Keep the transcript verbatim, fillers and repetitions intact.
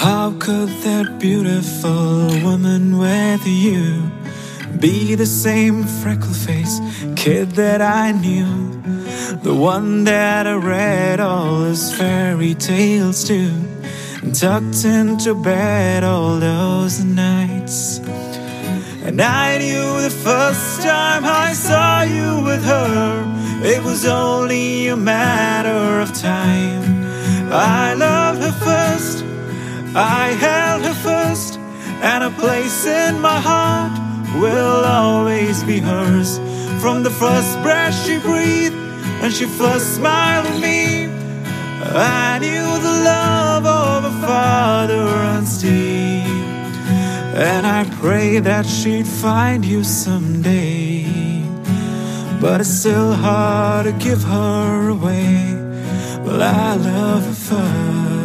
How could that beautiful woman with you be the same freckle-faced kid that I knew? The one that I read all his fairy tales to, and tucked into bed all those nights. And I knew the first time I saw you with her, it was only a matter of time. I loved her first, I held her first, and a place in my heart will always be hers. From the first breath she breathed and she first smiled at me, I knew the love of a father unseen. And I pray that she'd find you someday, but it's still hard to give her away. Well, I love her first.